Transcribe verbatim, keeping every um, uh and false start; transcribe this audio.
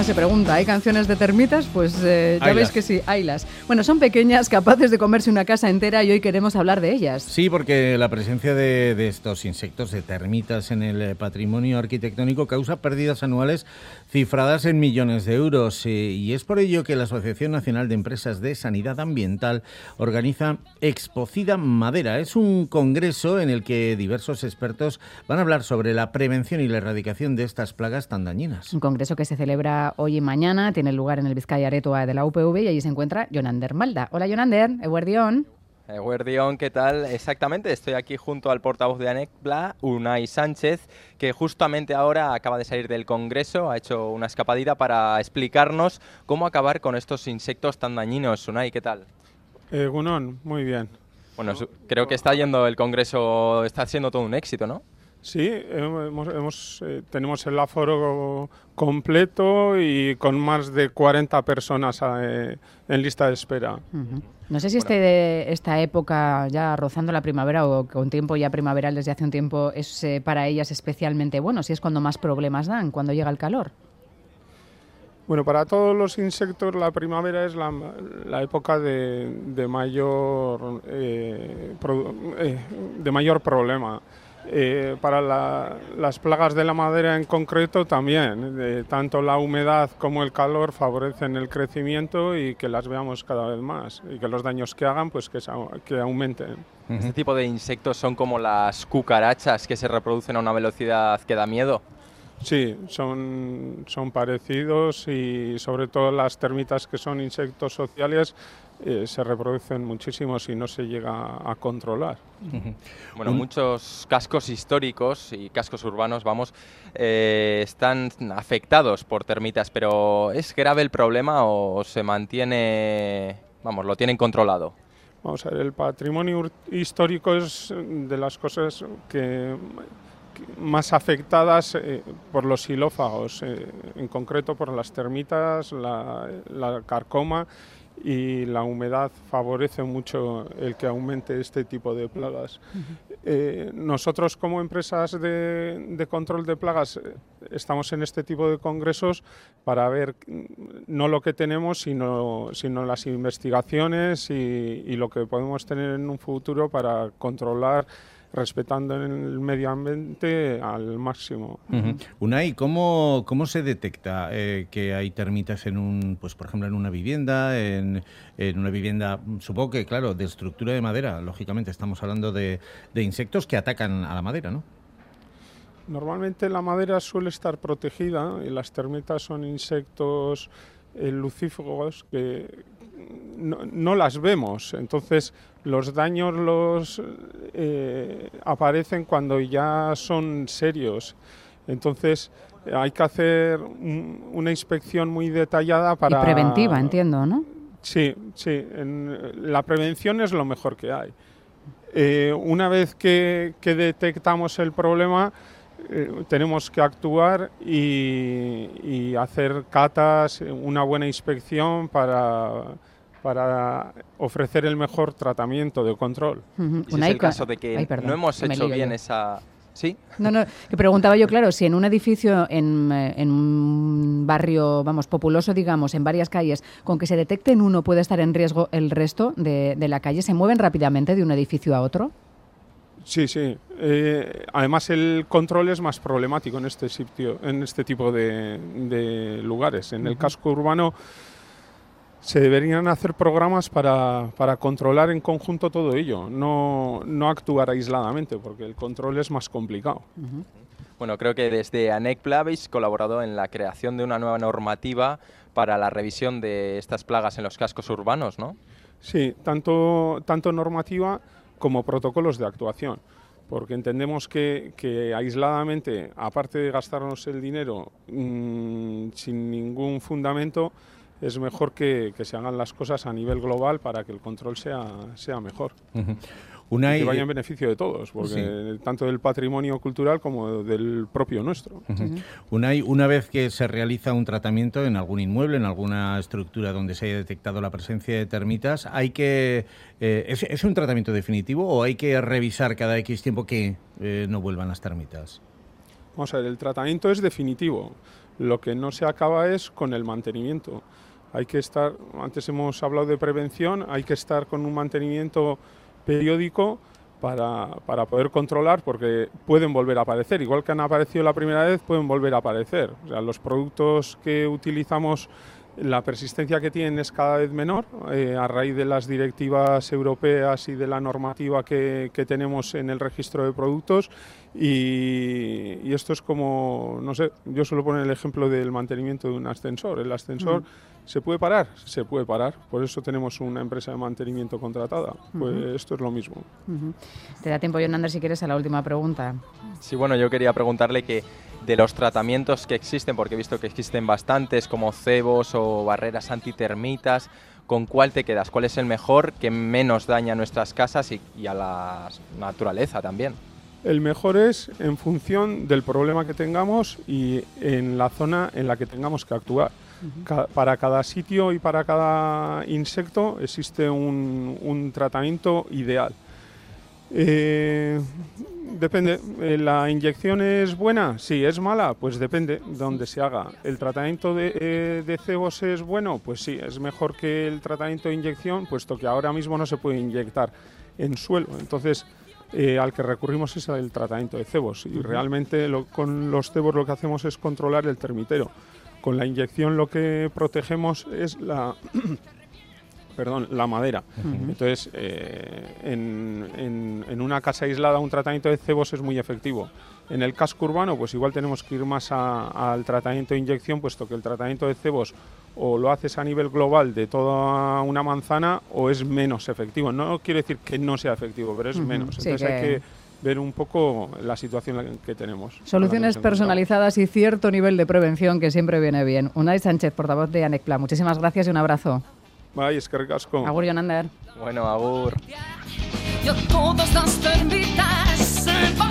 Ana se pregunta, ¿hay canciones de termitas? Pues eh, ya Haylas. veis que sí, haylas. Bueno, son pequeñas, capaces de comerse una casa entera y hoy queremos hablar de ellas. Sí, porque la presencia de, de estos insectos, de termitas en el patrimonio arquitectónico causa pérdidas anuales cifradas en millones de euros. Y es por ello que la Asociación Nacional de Empresas de Sanidad Ambiental organiza Expocida Madera. Es un congreso en el que diversos expertos van a hablar sobre la prevención y la erradicación de estas plagas tan dañinas. Un congreso que se celebra hoy y mañana, tiene lugar en el Vizcaya Aretoa de la U P V y allí se encuentra Jonander Malda. Hola Jonander, eguerdión. Eguerdión, ¿qué tal? Exactamente, estoy aquí junto al portavoz de ANECPLA, Unai Sánchez, que justamente ahora acaba de salir del congreso, ha hecho una escapadita para explicarnos cómo acabar con estos insectos tan dañinos. Unai, ¿qué tal? Eh, Gunón, muy bien. Bueno, creo que está yendo el congreso, está siendo todo un éxito, ¿no? Sí, hemos, hemos, eh, tenemos el aforo completo y con más de cuarenta personas eh, en lista de espera. Uh-huh. No sé si este de esta época, ya rozando la primavera o con tiempo ya primaveral desde hace un tiempo, es eh, para ellas especialmente bueno, si es cuando más problemas dan, cuando llega el calor. Bueno, para todos los insectos la primavera es la, la época de, de, mayor, eh, pro, eh, de mayor problema. Eh, para la, las plagas de la madera en concreto también, eh, tanto la humedad como el calor favorecen el crecimiento y que las veamos cada vez más y que los daños que hagan pues que, que aumenten. Este tipo de insectos son como las cucarachas que se reproducen a una velocidad que da miedo. Sí, son, son parecidos y sobre todo las termitas que son insectos sociales eh, se reproducen muchísimo si no se llega a controlar. Bueno, muchos cascos históricos y cascos urbanos, vamos, eh, están afectados por termitas, pero ¿es grave el problema o se mantiene, vamos, lo tienen controlado? Vamos a ver, el patrimonio histórico es de las cosas que más afectadas eh, por los xilófagos, eh, en concreto por las termitas, la, la carcoma, y la humedad favorece mucho el que aumente este tipo de plagas. Uh-huh. Eh, nosotros como empresas de, de control de plagas estamos en este tipo de congresos para ver no lo que tenemos, sino, sino las investigaciones y, y lo que podemos tener en un futuro para controlar respetando el medio ambiente al máximo. Uh-huh. Unai, ¿cómo, cómo se detecta eh, que hay termitas en un, pues por ejemplo, en una vivienda, en, en una vivienda, supongo que, claro, de estructura de madera, lógicamente estamos hablando de, de insectos que atacan a la madera, ¿no? Normalmente la madera suele estar protegida y las termitas son insectos eh, lucífagos que no, no las vemos, entonces los daños los eh, aparecen cuando ya son serios, entonces hay que hacer un, una inspección muy detallada para... Y preventiva, entiendo, ¿no? Sí, sí, en, la prevención es lo mejor que hay. Eh, una vez que, que detectamos el problema, eh, tenemos que actuar y, y hacer catas, una buena inspección para... para ofrecer el mejor tratamiento de control. Uh-huh. Si es el caso de que Ay, perdón, no hemos hecho bien yo. esa... ¿Sí? No, no, que preguntaba yo, claro, si en un edificio, en, en un barrio, vamos, populoso, digamos, en varias calles, con que se detecte en uno puede estar en riesgo el resto de, de la calle, ¿se mueven rápidamente de un edificio a otro? Sí, sí. Eh, además, el control es más problemático en este sitio, en este tipo de, de lugares. En uh-huh. el casco urbano se deberían hacer programas para, para controlar en conjunto todo ello, no, no actuar aisladamente, porque el control es más complicado. Uh-huh. Bueno, creo que desde ANECPLA habéis colaborado en la creación de una nueva normativa para la revisión de estas plagas en los cascos urbanos, ¿no? Sí, tanto, tanto normativa como protocolos de actuación, porque entendemos que, que aisladamente, aparte de gastarnos el dinero mmm, sin ningún fundamento, es mejor que, que se hagan las cosas a nivel global para que el control sea, sea mejor. Uh-huh. Una y que vaya en beneficio de todos, porque sí. tanto del patrimonio cultural como del propio nuestro. Uh-huh. Uh-huh. Unai, una vez que se realiza un tratamiento en algún inmueble, en alguna estructura donde se haya detectado la presencia de termitas, hay que eh, ¿es, ¿es un tratamiento definitivo o hay que revisar cada X tiempo que eh, no vuelvan las termitas? Vamos a ver, el tratamiento es definitivo. Lo que no se acaba es con el mantenimiento. Hay que estar, antes hemos hablado de prevención, hay que estar con un mantenimiento periódico para, para poder controlar, porque pueden volver a aparecer. Igual que han aparecido la primera vez, pueden volver a aparecer. O sea, los productos que utilizamos, la persistencia que tienen es cada vez menor eh, a raíz de las directivas europeas y de la normativa que, que tenemos en el registro de productos y, y esto es como, no sé, yo suelo poner el ejemplo del mantenimiento de un ascensor. El ascensor mm. ¿se puede parar? Se puede parar, por eso tenemos una empresa de mantenimiento contratada. Pues uh-huh. esto es lo mismo. Uh-huh. Te da tiempo, Yonander, si quieres, a la última pregunta. Sí, bueno, yo quería preguntarle que de los tratamientos que existen, porque he visto que existen bastantes, como cebos o barreras antitermitas, ¿con cuál te quedas? ¿Cuál es el mejor que menos daña a nuestras casas y, y a la naturaleza también? El mejor es en función del problema que tengamos y en la zona en la que tengamos que actuar. Uh-huh. Ca- para cada sitio y para cada insecto existe un, un tratamiento ideal. Eh, depende, ¿la inyección es buena? Sí. ¿Es mala? Pues depende de dónde se haga. ¿El tratamiento de, eh, de cebos es bueno? Pues sí, es mejor que el tratamiento de inyección, puesto que ahora mismo no se puede inyectar en suelo. Entonces, eh, al que recurrimos es el tratamiento de cebos. Y realmente lo, con los cebos lo que hacemos es controlar el termitero. Con la inyección lo que protegemos es la... perdón, la madera. Uh-huh. Entonces, eh, en, en, en una casa aislada un tratamiento de cebos es muy efectivo. En el casco urbano, pues igual tenemos que ir más a, al tratamiento de inyección, puesto que el tratamiento de cebos o lo haces a nivel global de toda una manzana o es menos efectivo. No quiero decir que no sea efectivo, pero es uh-huh. menos. Entonces sí que... hay que ver un poco la situación que tenemos. Soluciones personalizadas y cierto nivel de prevención que siempre viene bien. Unai Sánchez, portavoz de ANECPLA. Muchísimas gracias y un abrazo. Bai, eskerrik asko. Agur, Yonander. Bueno, agur. Yo todas las termitas